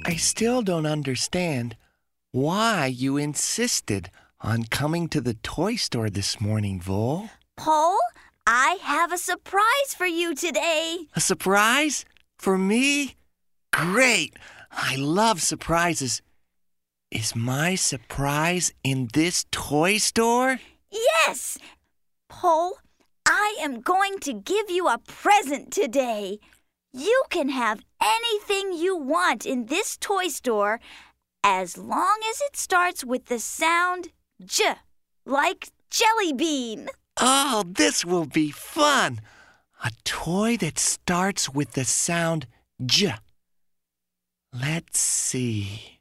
I still don't understand why you insisted on coming to the toy store this morning, Vol. Paul, I have a surprise for you today. A surprise? For me? Great! I love surprises. Is my surprise in this toy store? Yes! Paul, I am going to give you a present today. You can have anything you want in this toy store as long as it starts with the sound J, like jelly bean. Oh, this will be fun. A toy that starts with the sound J. Let's see.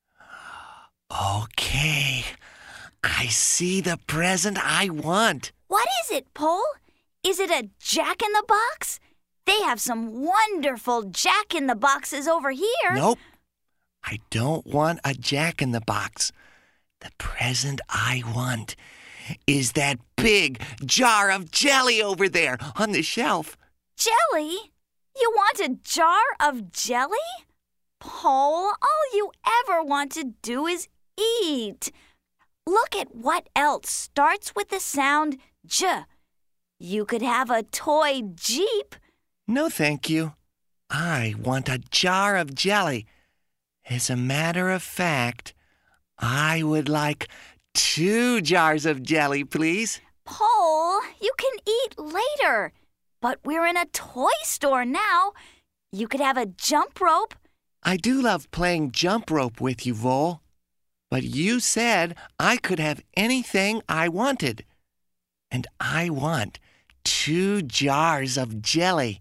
Okay, I see the present I want. What is it, Paul? Is it a Jack-in-the-Box? They have some wonderful Jack-in-the-Boxes over here. Nope, I don't want a Jack-in-the-Box. The present I want is that big jar of jelly over there on the shelf. Jelly? You want a jar of jelly? Paul, all you ever want to do is eat. Look at what else starts with the sound J. You could have a toy Jeep. No, thank you. I want a jar of jelly. As a matter of fact, I would like 2 jars of jelly, please. Paul, you can eat later. But we're in a toy store now. You could have a jump rope. I do love playing jump rope with you, Vol. But you said I could have anything I wanted. And I want 2 jars of jelly.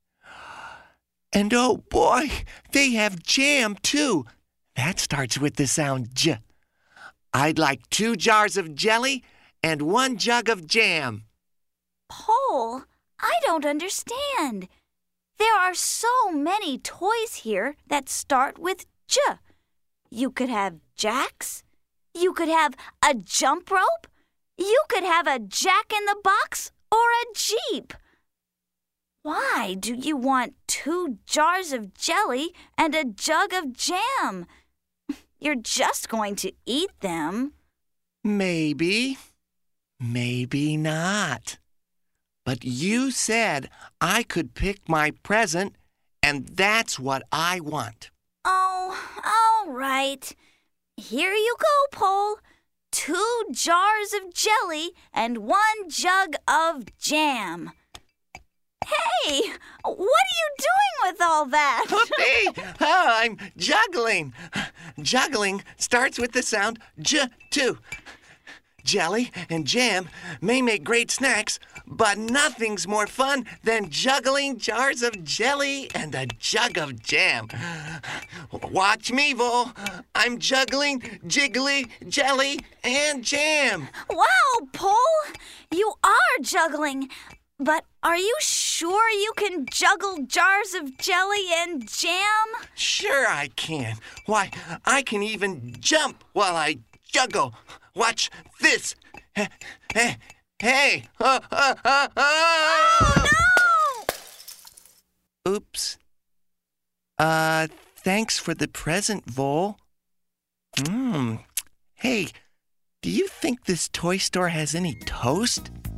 And oh boy, they have jam too. That starts with the sound J. I'd like 2 jars of jelly and 1 jug of jam. Paul, I don't understand. There are so many toys here that start with J. You could have jacks. You could have a jump rope. You could have a Jack-in-the-Box or a Jeep. Why do you want 2 jars of jelly and a jug of jam? You're just going to eat them. Maybe. Maybe not. But you said I could pick my present, and that's what I want. Oh, all right. Here you go, Paul. 2 jars of jelly and 1 jug of jam. Hey, what are you doing with all that? Hey, I'm juggling. Juggling starts with the sound J too. Jelly and jam may make great snacks, but nothing's more fun than juggling jars of jelly and a jug of jam. Watch me, Vol. I'm juggling jiggly, jelly, and jam. Wow, Paul, you are juggling. But are you sure you can juggle jars of jelly and jam? Sure I can. Why, I can even jump while I juggle. Watch this. Hey. Oh, no! Oops. Thanks for the present, Vol. Hey, do you think this toy store has any toast?